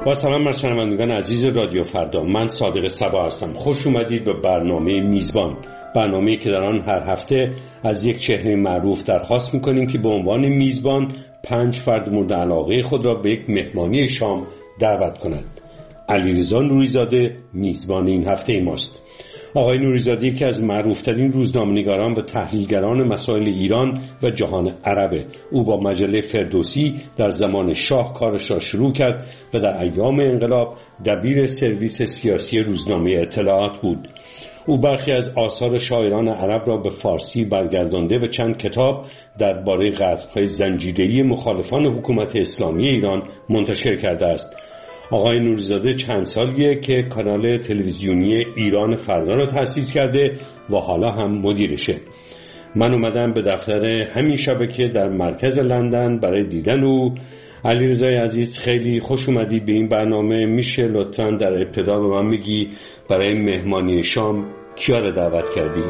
با سلام بر شنوندگان عزیز رادیو فردا، من صادق صبا هستم. خوش اومدید به برنامه میزبان، برنامه‌ای که در آن هر هفته از یک چهره معروف درخواست می‌کنیم که به عنوان میزبان 5 فرد مورد علاقه خود را به یک مهمانی شام دعوت کند. علیرضا نوری‌زاده میزبان این هفته ماست. آقای نوری‌زاده یکی از معروف‌ترین روزنامه‌نگاران و تحلیلگران مسائل ایران و جهان عربه. او با مجله فردوسی در زمان شاه کارش را شروع کرد و در ایام انقلاب دبیر سرویس سیاسی روزنامه اطلاعات بود. او برخی از آثار شاعران عرب را به فارسی برگردانده و چند کتاب درباره قتل‌های زنجیره‌ای مخالفان حکومت اسلامی ایران منتشر کرده است. آقای نوری‌زاده چند سالیه که کانال تلویزیونی ایران فردا را تأسیس کرده و حالا هم مدیرشه. من اومدم به دفتر همین شبکه در مرکز لندن برای دیدن او. علیرضای عزیز، خیلی خوش اومدی به این برنامه. میشه لطفاً در ابتدا به من میگی برای مهمانی شام کیا را دعوت کردی؟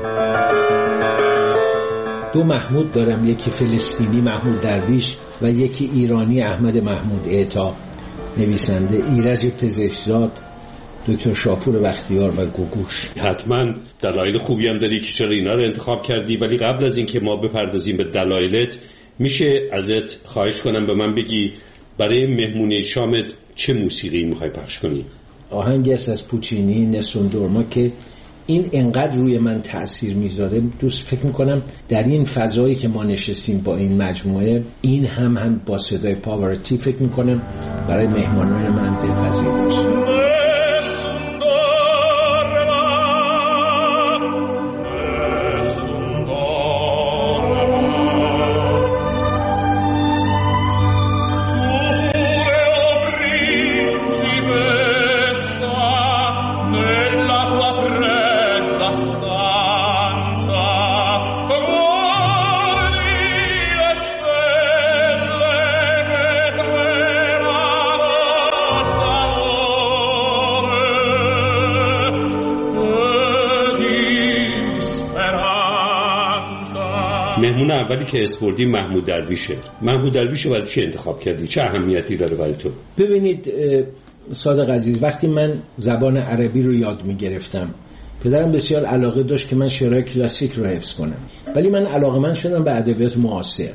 2 محمود دارم، یکی فلسطینی محمود درویش و یکی ایرانی احمد محمود اعطا، نویسنده، ایرج پزشکزاد، دکتر شاپور بختیار و گوگوش. حتما دلایل خوبی هم داری که چرا اینا رو انتخاب کردی، ولی قبل از اینکه ما بپردازیم به دلایلت میشه ازت خواهش کنم به من بگی برای مهمونی شامت چه موسیقی میخوای پخش کنی؟ آهنگی است از پوچینی، نسون دورما، که این انقدر روی من تأثیر میذاره. دوست فکر میکنم در این فضایی که ما نشستیم با این مجموعه، این هم با صدای پاورتی فکر میکنم برای مهمانان من دلپذیر باشه. مهمون اولی که اسپوردی محمود درویشه. محمود درویش رو برای چی انتخاب کردی؟ چه اهمیتی داره برای تو؟ ببینید صادق عزیز، وقتی من زبان عربی رو یاد میگرفتم، پدرم بسیار علاقه داشت که من شعرهای کلاسیک رو حفظ کنم، ولی من علاقه‌مند شدم به ادبیات معاصر.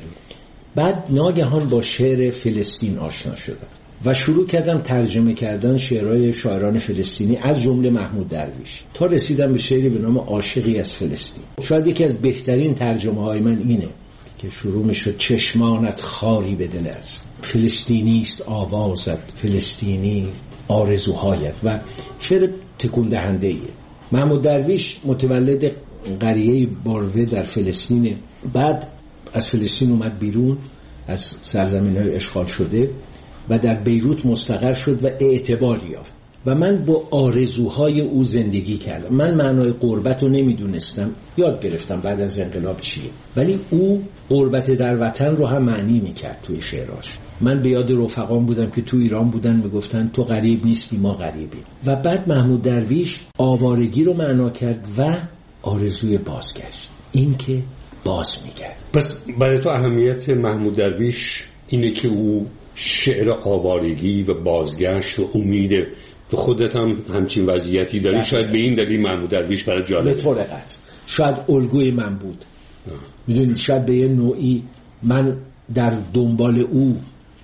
بعد ناگهان با شعر فلسطین آشنا شدم و شروع کردم ترجمه کردن شعرهای شاعران فلسطینی، از جمله محمود درویش، تا رسیدم به شعری به نام عاشقی از فلسطین. شاید یکی از بهترین ترجمه های من اینه که شروع میشد: چشمانت خاری به دل است، فلسطینی است آوازت، فلسطینی آرزوهایت، و شعر تکون دهنده ایه. محمود درویش متولد قریه باروه در فلسطینه. بعد از فلسطین اومد بیرون از سرزمین‌های اشغال شده و در بیروت مستقر شد و اعتبار یافت و من با آرزوهای او زندگی کردم. من معنای غربت رو نمیدونستم، یاد گرفتم بعد از انقلاب چیه، ولی او غربت در وطن رو هم معنی میکرد توی شعراش. من به یاد رفقام بودم که تو ایران بودن، میگفتن تو غریب نیستی ما غریبیم. و بعد محمود درویش آوارگی رو معنا کرد و آرزوی بازگشت، این که باز میکرد. پس برای تو اهمیت محمود درویش اینه که او شعر آوارگی و بازگشت و امیده، و خودت هم همچین وضعیتی داری. شاید به این دلیل محمود درویش برای جالب، به طور قطع شاید الگوی من بود. میدونید شاید به یه نوعی من در دنبال او،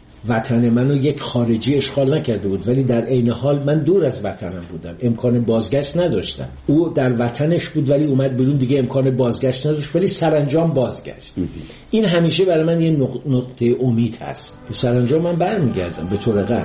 وطن منو یک خارجی اشغال نکرده بود، ولی در عین حال من دور از وطنم بودم، امکان بازگشت نداشتم. او در وطنش بود ولی اومد بیرون، دیگه امکان بازگشت نداشت، ولی سرانجام بازگشت. این همیشه برای من یه نقطه امید هست که سرانجام من برمیگردم به طور قطع.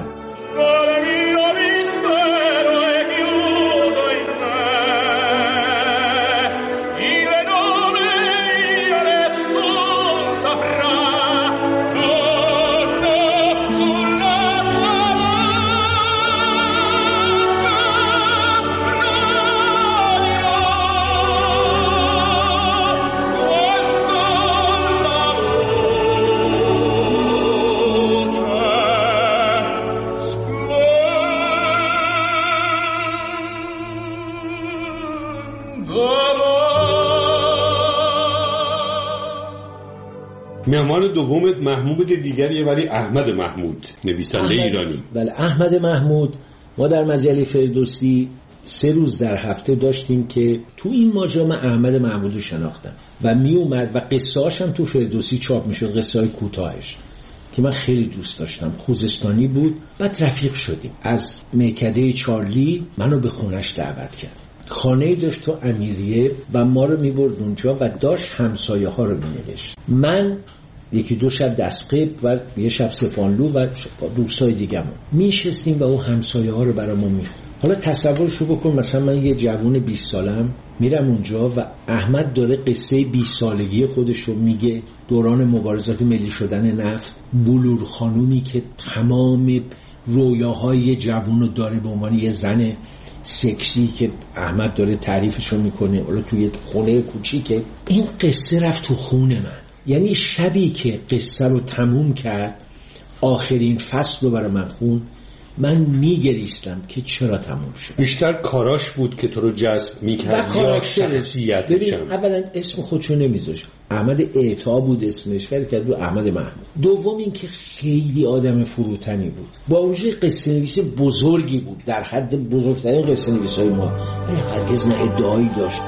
مهمان دومت محمود دیگریه، ولی احمد محمود، نویسنده ایرانی. بله، احمد محمود. ما در مجله فردوسی 3 روز در هفته داشتیم که تو این ماجرا من احمد محمودو شناختم و می اومد و قصه‌اش هم تو فردوسی چاپ میشد، قصه‌های کوتاهش که من خیلی دوست داشتم. خوزستانی بود. بعد رفیق شدیم. از میکده چارلی منو به خونش دعوت کرد. خانه‌ای داشت تو امیریه و ما رو می‌برد اونجا و داشت همسایه ها رو می‌نوشت. من 1-2 شب دستقیب و 1 شب سپانلو و دوستای دیگه‌مون میشستیم و اون همسایه ها رو برامون می‌خوند. حالا تصورشو بکن، مثلا من یه جوون 20 سالم میرم اونجا و احمد داره قصه 20 سالگی خودش رو میگه، دوران مبارزات ملی شدن نفت، بلور خانومی که تمام رویاهای جوون رو داره به عنوان یه زن سکسی که احمد داره تعریفشو میکنه، حالا توی خونه کوچیکه. این قصه رفت تو خونه من. یعنی شبی که قصه رو تموم کرد، آخرین فصل رو برای من خوند، من میگریستم که چرا تموم شد. بیشتر کاراش بود که تو رو جذب میکرد یا شخصیتش؟ ببین، اولا اسم خودشو نمیذاشت، احمد اعطا بود اسمش، فرق کرد با احمد محمود. دوم این که خیلی آدم فروتنی بود، با وجود قصه نویس بزرگی بود، در حد بزرگترین قصه نویسای ما، ولی هرگز نه ادعایی داشت.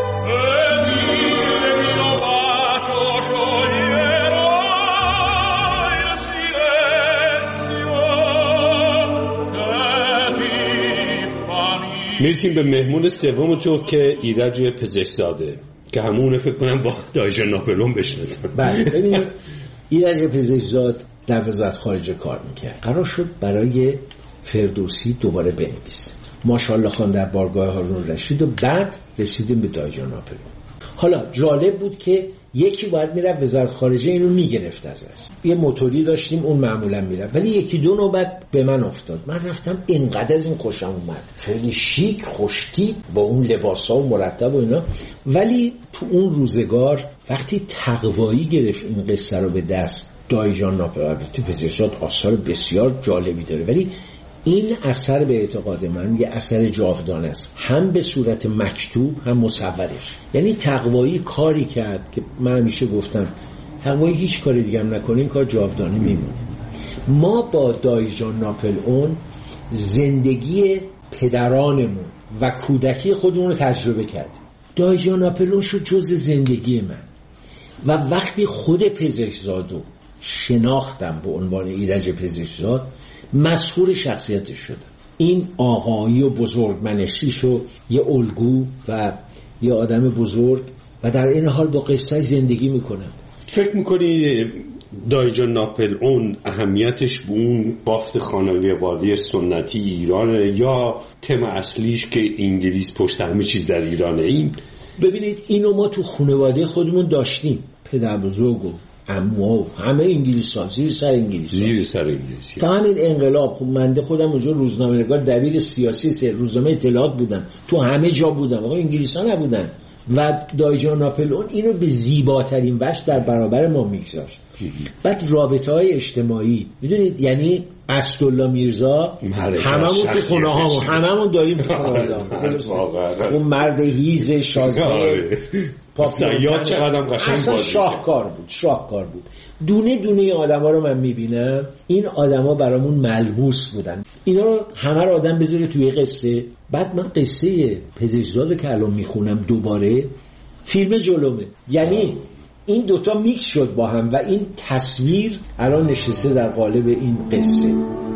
میرسیم به مهمون سوم تو که ایرج پزشکزاده، که همونه فکر کنم با دایجان ناپلئون بشناسن. بله، ببینید ایرج پزشکزاد در وزارت خارجه کار میکرد. قرار شد برای فردوسی دوباره بنویسه. ماشاءالله خان در بارگاه هارون رشید و بعد رسیدیم به دایجان ناپلئون. حالا جالب بود که یکی باید میرفت وزارت خارجه اینو میگرفت ازش. یه موتوری داشتیم اون معمولا میرفت، ولی 1-2 نوبت به من افتاد. من رفتم، اینقدر از این خوشم اومد، خیلی شیک خوشتیپ با اون لباسا و مرتب و اینا. ولی تو اون روزگار وقتی تقوایی گرفت این قصه رو به دست، دایجان ناپلئون تو پزشکزاد آثار بسیار جالبی داره، ولی این اثر به اعتقاد من یه اثر جاودانه است، هم به صورت مکتوب هم مصورش. یعنی تقوایی کاری کرد که من همیشه گفتم تقوایی هیچ کاری دیگه هم نکنه این کار جاودانه میمونه. ما با دایجان ناپلئون زندگی پدرانمون و کودکی خودمون رو تجربه کردیم. دایجان ناپلئون شد جزء زندگی من و وقتی خود پزشکزادو شناختم به عنوان ایرج پزشکزاد، مسحور شخصیتش شدم. این آقایی و بزرگمنشیشو یه الگو و یه آدم بزرگ و در این حال با قصه زندگی میکنم. فکر میکنی دایجان ناپلئون اهمیتش به اون بافت خانواده سنتی ایرانه یا تم اصلیش که انگلیس پشت همه چیز در ایرانه؟ این ببینید اینو ما تو خانواده خودمون داشتیم، پدر بزرگ و عمو همه انگلیس‌ها، زیر سر انگلیس. تا همین انقلاب، خب من خودم اونجا روزنامه‌نگار دبیر سیاسی روزنامه اطلاعات بودم، تو همه جا بودم، آقا انگلیس‌ها نبودن و دایجان ناپلئون اینو به زیباترین وجه در برابر ما میگذاشت. بعد رابطه‌های اجتماعی، میدونید یعنی اسدالله میرزا هممون تو خونه‌هامون، هممون داریم تو خونه‌هامون، اون مرد هیز شازده سیاد چقدر قشنگ اصلا شاهکار بود. دونه دونه آدما رو من میبینم، این آدما برامون ملموس بودن. اینا رو همه رو آدم بذاره توی قصه. بعد من قصه پزشکزاد که الان میخونم دوباره، فیلم جلومه، یعنی این دوتا میکس شد با هم و این تصویر الان نشسته در قالب این قصه.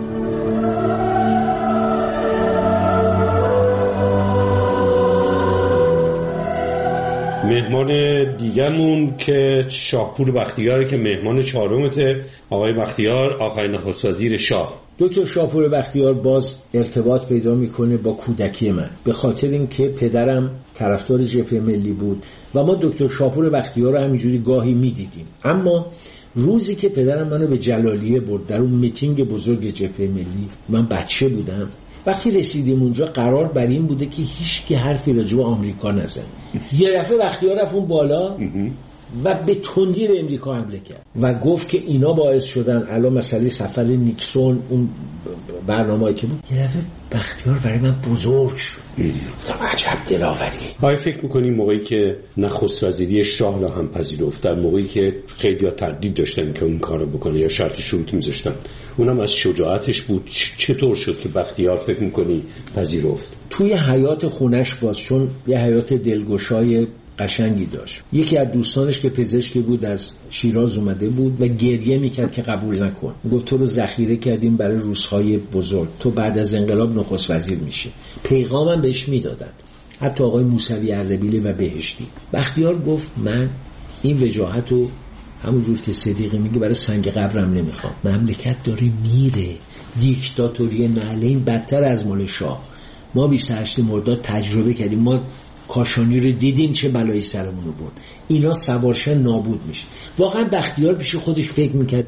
مهمان دیگرمون که شاهپور بختیاره که مهمان 4مته، آقای بختیار، آقای نخست وزیر شاه. دکتر شاهپور بختیار باز ارتباط پیدا میکنه با کودکی من، به خاطر اینکه پدرم طرفدار جبهه ملی بود و ما دکتر شاهپور بختیار رو همینجوری گاهی میدیدیم. اما روزی که پدرم منو به جلالیه برد در اون میتینگ بزرگ جبهه ملی، من بچه بودم، وقتی رسیدیم اونجا قرار بر این بوده که هیچ کی حرفی راجع به آمریکا نزنه. یه دفعه بختیار رفت اون بالا، و به تندی به امریکا حمله کرد و گفت که اینا باعث شدن الان مسئله سفر نیکسون، اون برنامه‌ای که بود، یه دفعه بختیار برای من بزرگ شد. گفتم عجب دلاوریه. آیا فکر می‌کنی موقعی که نخست وزیری شاه را هم پذیرفت، در موقعی که خیلی‌ها تردید داشتن که اون کارو بکنه یا شرط شروط می‌ذاشتن، اونم از شجاعتش بود، چطور شد که بختیار فکر می‌کنی پذیرفت؟ توی حیات خونش باز، چون یه حیات دلگشای قشنگی داشت، یکی از دوستانش که پزشکی بود از شیراز اومده بود و گریه میکرد که قبول نکن. گفت تو رو ذخیره کردیم برای روزهای بزرگ، تو بعد از انقلاب نخست وزیر میشی. پیغامم بهش میدادن، حتی آقای موسوی اردبیلی و بهشتی. بختیار گفت من این وجاهت رو همونجور که صدیقی میگه برای سنگ قبرم نمیخوام. مملکت داره میره، دیکتاتوری نعلین بدتر از مال شاه. ما 28 مرداد تجربه کردیم، ما کاشانی رو دیدیم چه بلایی سرمون رو برد. اینا سوارشن نابود میشه. واقعا بختیار پیش خودش فکر میکرد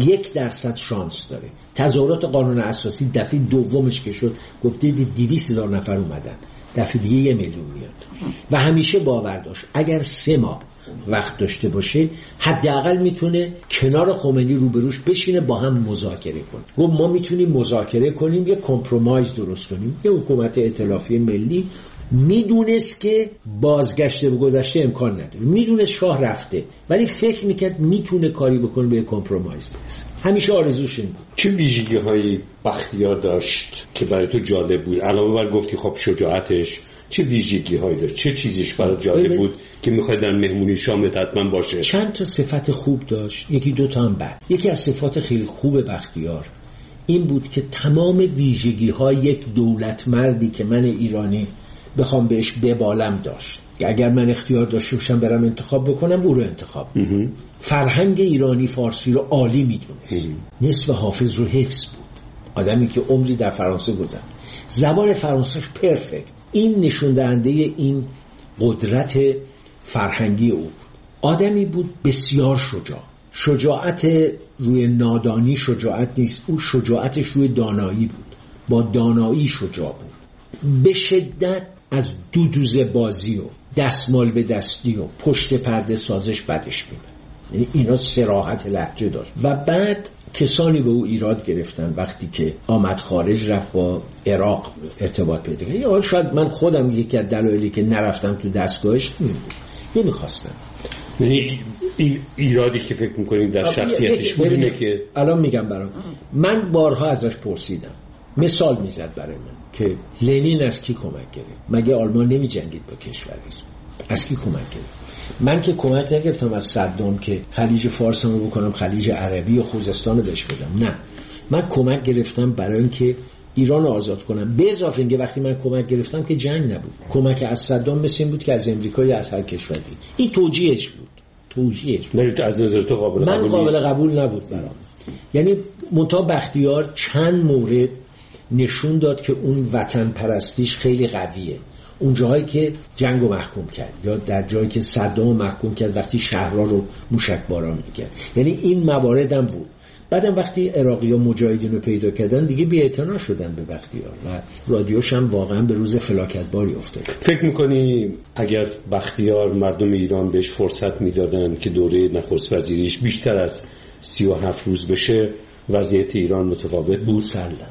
1% شانس داره. تظاهرات قانون اساسی دفعه دومش که شد گفته 200,000 نفر اومدن، دفعه دیگه 1,000,000 میاد و همیشه باور داشت اگر 3 ماه وقت داشته باشه حداقل میتونه کنار خمینی روبروش بشینه با هم مذاکره کنه. گفت ما میتونیم مذاکره کنیم، یه کامپرومایز درست کنیم، یه حکومت ائتلافی ملی. میدونست که بازگشت به گذشته امکان نداره، میدونست شاه رفته، ولی فکر میکرد میتونه کاری بکنه به کامپرومایز برسه. همیشه آرزوش این بود. چه ویژگی‌هایی بختیار داشت که برای تو جالب بود؟ علاوه بر گفتی خب شجاعتش، چه ویژگی‌هایی داشت؟ چه چیزیش برای جالب بود که می‌خواد در مهمونی شامت حتما باشه؟ چند تا صفت خوب داشت، یکی دو تا هم بد. یکی از صفات خیلی خوب بختیار این بود که تمام ویژگی‌های یک دولت مردی که من ایرانی بخوام بهش ببالم داشت. اگر من اختیار داشته باشم برم انتخاب بکنم، او رو انتخاب کنم. فرهنگ ایرانی فارسی رو عالی میدونست. نصف حافظ رو حفظ بود. آدمی که عمری در فرانسه گذشت. زبان فرانسهش پرفکت. این نشون دهنده این قدرت فرهنگی او بود. آدمی بود بسیار شجاع. شجاعت روی نادانی شجاعت نیست، او شجاعتش روی دانایی بود. با دانایی شجاع بود. به شدت از دودوزه بازی و دستمال به دستی و پشت پرده سازش بدش میاد. یعنی اینا صراحت لهجه داشت. و بعد کسانی به او ایراد گرفتن وقتی که آمد خارج، رفت با عراق ارتباط پیدا کرد. یا شاید من خودم یکی از دلایلی که نرفتم تو دستگاهش نمیخواستم. یعنی این ایرادی که فکر میکنیم در شخصیتش بود اینه که الان میگم برام، من بارها ازش پرسیدم، مثال میزد برای من که لنین از کی کمک گرفت؟ مگه آلمان نمی جنگید با کشورش؟ از کی کمک گرفت؟ من که کمک نگرفتم از صدام که خلیج فارس رو بکنم خلیج عربی و خوزستان رو بهش بدم. نه، من کمک گرفتم برای اینکه ایران رو آزاد کنم. به اضافه اینکه وقتی من کمک گرفتم که جنگ نبود. کمک از صدام مثل این بود که از امریکا یا از هر کشوری. این توجیهش بود. نه از نظر تو قابل قبول نیست؟ من قابل قبول نبود برام. یعنی منتها بختیار چند مورد نشون داد که اون وطن پرستیش خیلی قویه. اون جایی که جنگو محکوم کرد یا در جایی که صدامو محکوم کرد وقتی شهرها رو موشکباران میکرد. یعنی این موارد هم بود. بعدم وقتی عراقی‌ها مجاهدین رو پیدا کردن دیگه بی‌اعتنا شدن به بختیار و رادیوش هم واقعا به روز فلاکتباری افتاد. فکر می‌کنی اگر بختیار مردم ایران بهش فرصت میدادن که دوره نخست وزیریش بیشتر از 37 روز بشه، وضعیت ایران متفاوت بود؟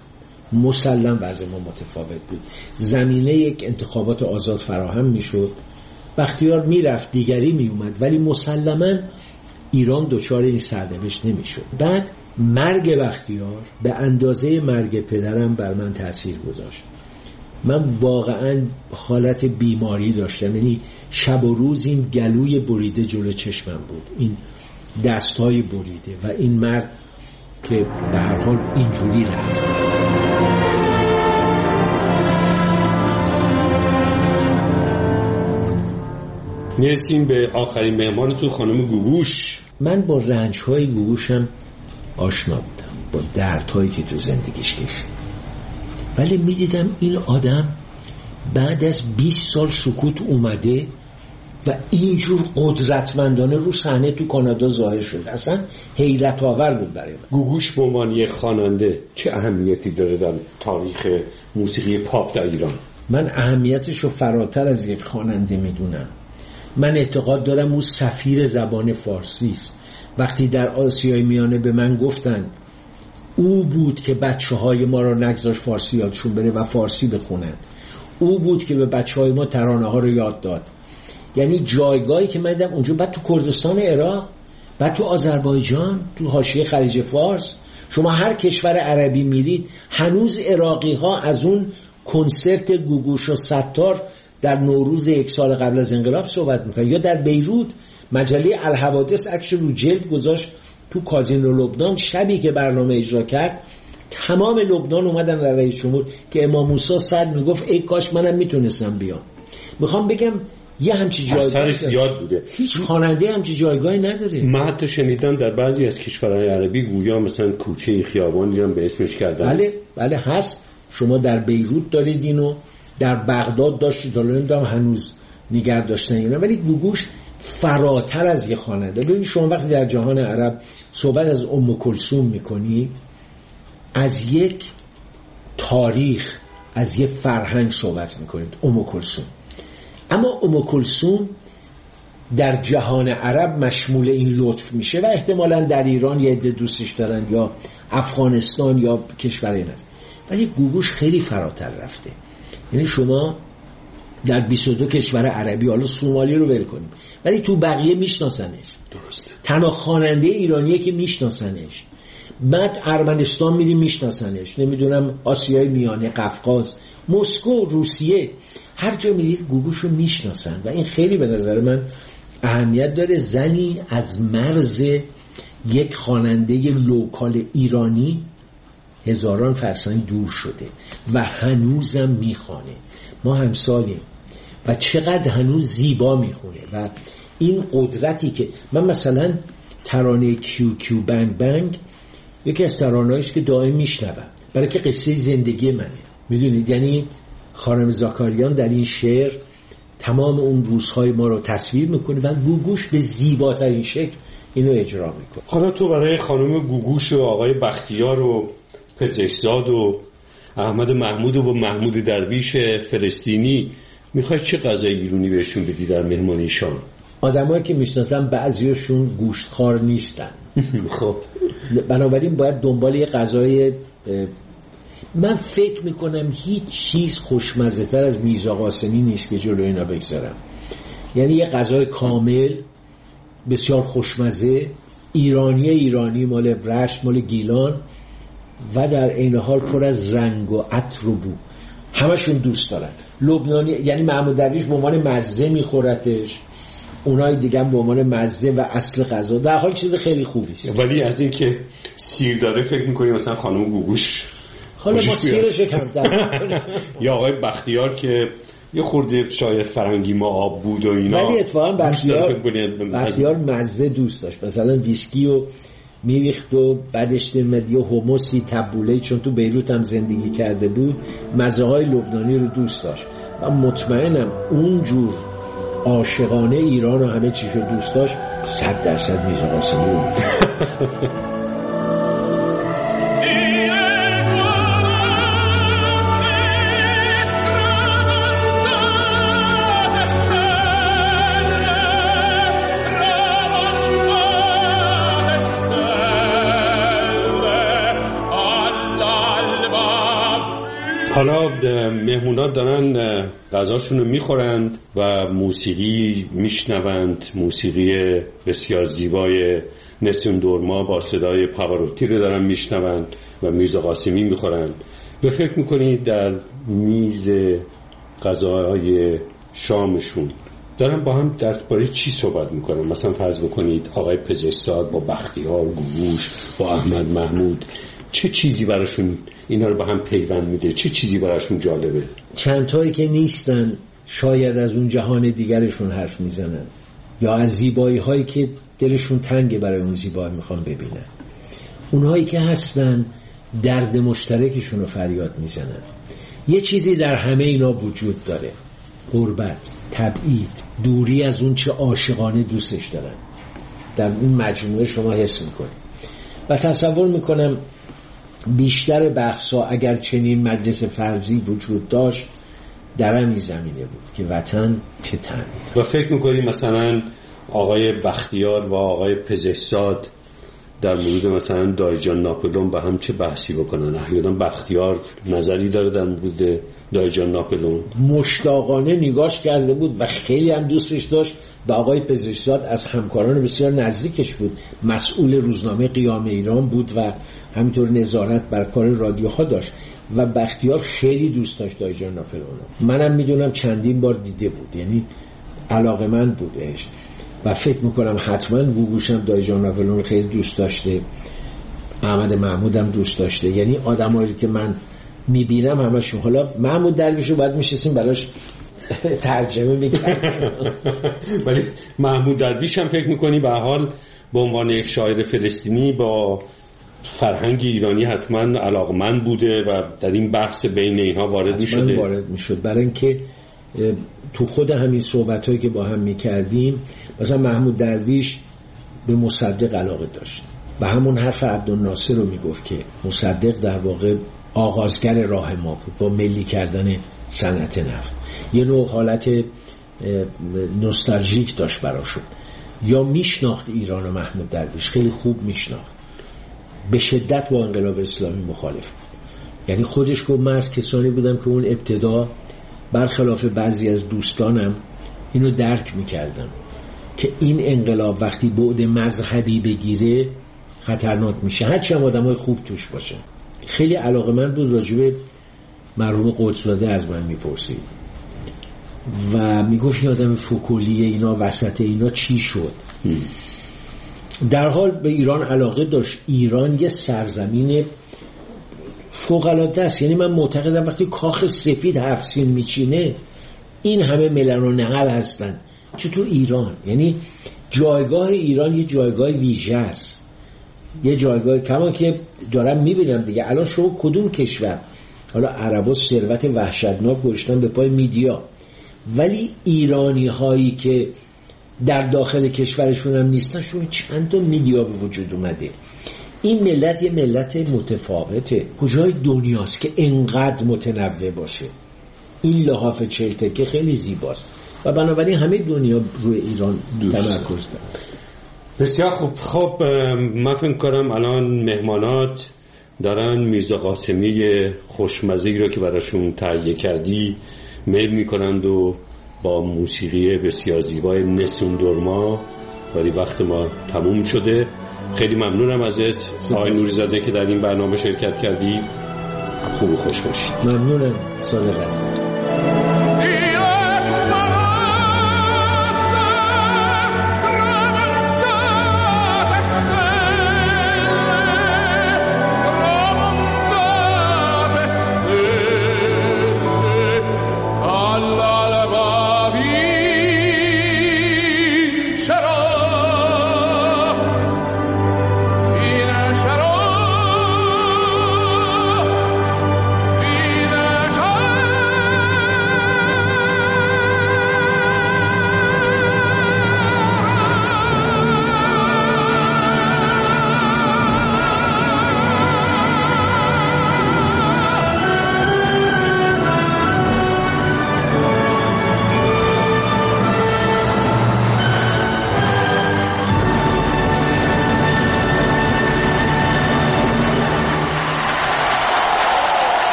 مسلم وضع ما متفاوت بود. زمینه یک انتخابات آزاد فراهم میشد، بختیار میرفت دیگری میومد، ولی مسلماً ایران دچار این سرنوشت نمیشد. بعد مرگ بختیار به اندازه مرگ پدرم بر من تأثیر گذاشت. من واقعاً حالت بیماری داشتم، یعنی شب و روز این گلوی بریده جلو چشمم بود، این دستای بریده و این مرد که به هر حال اینجوری رفت. میرسیم به آخرین مهمانتون، خانم گوگوش. من با رنج‌های گوگوشم آشنا بودم، با دردهایی که تو زندگیش کشید، ولی میدیدم این آدم بعد از 20 سال سکوت اومده و اینجور قدرتمندانه رو صحنه تو کانادا ظاهر شد. اصلا حیرت آور بود برای من. گوگوش به عنوان یک خواننده چه اهمیتی داره در تاریخ موسیقی پاپ در ایران؟ من اهمیتش رو فراتر از یک خواننده میدونم. من اعتقاد دارم او سفیر زبان فارسی است. وقتی در آسیای میانه به من گفتن او بود که بچه‌های ما رو نگذاشت فارسی یادشون بره و فارسی بخونن، او بود که به بچه‌های ما ترانه‌ها رو یاد داد. یعنی جایگاهی که من دیدم اونجا، بعد تو کردستان عراق، بعد تو آذربایجان، تو حاشیه خلیج فارس، شما هر کشور عربی میرید هنوز عراقی‌ها از اون کنسرت گوگوش و ستار در نوروز 1 سال قبل از انقلاب صحبت میکنن. یا در بیروت مجله الحوادث عکس رو جلد گذاشت تو کازینو لبنان، شبی که برنامه اجرا کرد تمام لبنان اومدن در رئیس جمهور که امام موسی صدر میگفت ای کاش منم میتونستم بیام. میخوام بگم یه همچی جایگاهی زیاد بوده، هیچ خواننده همچی جایگاهی نداره. من حتی شنیدم در بعضی از کشورهای عربی گویا مثلا کوچه خیابانی هم به اسمش کردن. بله هست. شما در بیروت دارید اینو، در بغداد داشتید، حالا نمیدونم هنوز نگه داشتن یا نه، ولی گوگوش فراتر از یه خواننده. ببینید شما وقتی در جهان عرب صحبت از ام کلثوم میکنی، از یک تاریخ، از یک فرهنگ صحبت میکنید، ام کلثوم. اما ام کلثوم در جهان عرب مشمول این لطف میشه و احتمالاً در ایران یه عده دوستش دارن یا افغانستان یا کشور این است، ولی گوگوش خیلی فراتر رفته. یعنی شما در 22 کشور عربی، حالا سومالی رو ول کنیم، ولی تو بقیه میشناسنش. درسته. تنها خواننده ایرانیه که میشناسنش. بعد ارمنستان میریم میشناسنش، نمیدونم آسیای میانه، قفقاز، مسکو، روسیه، هر جا میرید گوگوش رو میشناسن و این خیلی به نظر من اهمیت داره. زنی از مرز یک خواننده لوکال ایرانی هزاران فرسنگ دور شده و هنوزم میخوانه. ما همسالیم و چقدر هنوز زیبا میخونه و این قدرتی که من مثلا ترانه کیو کیو بنگ بنگ یکی از ترانه‌هاییست که دائم میشنوم، برای که قصه زندگی منه، میدونید. یعنی خانم زاکاریان در این شعر تمام اون روزهای ما رو تصویر میکنه و گوگوش به زیباترین شکل اینو اجرا میکنه. حالا تو برای خانم گوگوش و آقای بختیار و پزشکزاد و احمد محمود و محمود درویش فلسطینی میخوای چه غذای ایرانی بهشون بدی در مهمانیشان؟ آدمایی که میشناسن بعضیاشون گوشتخوار نیستن. خب بنابراین باید دنبال یه غذای، من فکر میکنم هیچ چیز خوشمزه تر از میرزا قاسمی نیست که جلو اینا بگذارم. یعنی یه غذای کامل بسیار خوشمزه، ایرانی مال رشت، مال گیلان و در عین حال پر از رنگ و عطر و بو. همشون دوست دارن. لبنانی، یعنی محمود درویش به عنوان مزه میخورتش، اونای دیگه هم به عنوان مزه و اصل غذا، در حال چیز خیلی خوبی است. ولی از این که سیر داره فکر می‌کنی مثلا خانم گوگوش حالا ما سیرش کمتر یا آقای بختیار که یه خورده شاید فرنگی ما آب بود و اینا، ولی اتفاقا بختیار مزه دوست داشت. مثلا ویسکی و میریخت و بعدش نمیدی و هموسی تبوله، چون تو بیروت هم زندگی کرده بود، مزه های لبنانی رو دوست داشت و مطمئنم اونجور عاشقانه ایران و همه چیز رو دوست داشت 100% میرزا قاسمی رو حالا مهمونات دارن غذاشون رو میخورند و موسیقی میشنوند، موسیقی بسیار زیبای نسیم دورما با صدای پاواروتی رو دارن میشنوند و میرزا قاسمی میخورند. و فکر میکنید در میز غذاهای شامشون دارن با هم درباره چی صحبت میکنن؟ مثلا فرض بکنید آقای پزشکزاد با بختیار گوگوش با احمد محمود، چه چیزی براشون اینا رو با هم پیوند میده؟ چه چیزی براشون جالبه؟ چند تایی که نیستن شاید از اون جهان دیگرشون حرف میزنن یا از زیبایی هایی که دلشون تنگه برای اون زیبایی میخوان ببینن. اونهایی که هستن درد مشترکشون رو فریاد میزنن. یه چیزی در همه اینا وجود داره: غربت، تبعید، دوری از اون چه عاشقانه دوستش دارن. در این مجموعه شما حس میکنید و تصور میکنم بیشتر بحثا اگر چنین مجلس فرضی وجود داشت درم این زمینه بود که وطن چه طعمی داره. و فکر میکنی مثلا آقای بختیار و آقای پزشکزاد در مورد مثلا دایجان ناپلئون با هم چه بحثی بکنن؟ احیانا بختیار نظری داره در مورد دایجان ناپلئون؟ مشتاقانه نگاش کرده بود و خیلی هم دوستش داشت. و آقای پزشکزاد از همکاران بسیار نزدیکش بود، مسئول روزنامه قیام ایران بود و همینطور نظارت بر کار رادیوها داشت و بختیار خیلی دوست داشت دایجان ناپلئون. منم میدونم چندین بار دیده بود، یعنی علاقه‌مند بودش و فکر میکنم حتما گوگوشم دایجان ناپلئون خیلی دوست داشته. احمد محمودم دوست داشته. یعنی آدمایی که من میبینم همشون. حالا محمود درویشو باید میشستیم براش ترجمه میکردیم. ولی محمود درویش هم فکر میکنی به حال به عنوان یک شاعر فلسطینی با فرهنگ ایرانی حتما علاقمند بوده و در این بحث بین اینها وارد میشده؟ وارد میشد، برای اینکه تو خود همین صحبتایی که با هم میکردیم مثلا محمود درویش به مصدق علاقه داشت و همون حرف عبدالناصر رو میگفت که مصدق در واقع آغازگر راه ما بود با ملی کردن صنعت نفت. یه نوع حالت نوستالژیک داشت براشون. یا میشناخت ایران و محمود درویش خیلی خوب میشناخت، به شدت با انقلاب اسلامی مخالف بود. یعنی خودش گفت من از کسانی بودم که اون ابتدا برخلاف بعضی از دوستانم اینو درک میکردم که این انقلاب وقتی بعد مذهبی بگیره خطرناک میشه، هرچی هم آدمای خوب توش باشه. خیلی علاقه‌مند بود راجب مرحوم قدس‌زاده از من میپرسید و میگفت این آدم فکولیه، اینا وسط اینا چی شد؟ در حال به ایران علاقه داشت. ایران یه سرزمین فوق‌العاده است. یعنی من معتقدم وقتی کاخ سفید 7 سین میچینه این همه ملل و نقل هستن، چطور ایران؟ یعنی جایگاه ایران یه جایگاه ویژه است، یه جایگاه کما که دارم میبینم دیگه. الان شما کدوم کشور، حالا عربا ثروت وحشتناک گذاشتن به پای میدیا، ولی ایرانی هایی که در داخل کشورشون هم نیستن، شما چند تا میدیا به وجود اومده. این ملت یه ملت متفاوته. کجای دنیاست که انقدر متنوع باشه؟ این لحاف 40 تکه خیلی زیباست و بنابراین همه دنیا روی ایران تمرکز داره. بسیار خوب. خب من فکر کنم الان مهمانات دارن میرزا قاسمی خوشمزه‌ای رو که براشون تهیه کردی میل میکنند و با موسیقی بسیار زیبای نسون دورما. ولی وقت ما تموم شده. خیلی ممنونم ازت آقای نوری‌زاده که در این برنامه شرکت کردی. خوب و خوش باشی. ممنونم. صادق هستم.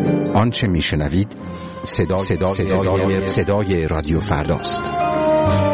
آنچه میشنوید صدای رادیو فرداست.